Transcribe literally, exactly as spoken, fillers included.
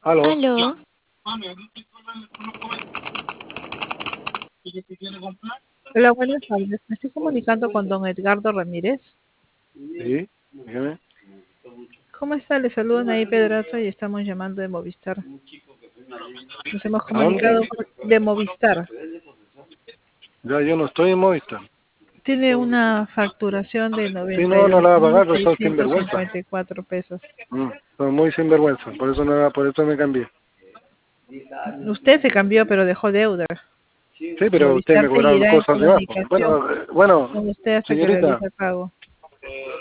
Aló. Aló, Hola, buenas tardes. Me estoy comunicando con don Edgardo Ramírez. Sí, dígame. ¿Cómo está? Le saludan ahí Pedraza y estamos llamando de Movistar. Nos hemos ¿A dónde? comunicado con- de Movistar. Ya, yo no estoy en Movistar. Tiene una facturación de Sí, noventa y no, no dos la va a mil pagar, pero son seiscientos sinvergüenza. cincuenta y cuatro pesos. Mm, son muy sinvergüenza, por eso no, la- por eso me cambié. Usted se cambió, pero dejó deuda. Sí, pero ustedes Movistar me cobraron seguirá en cosas debajo. comunicación Bueno, eh, bueno, con usted hasta que señorita, realice el pago.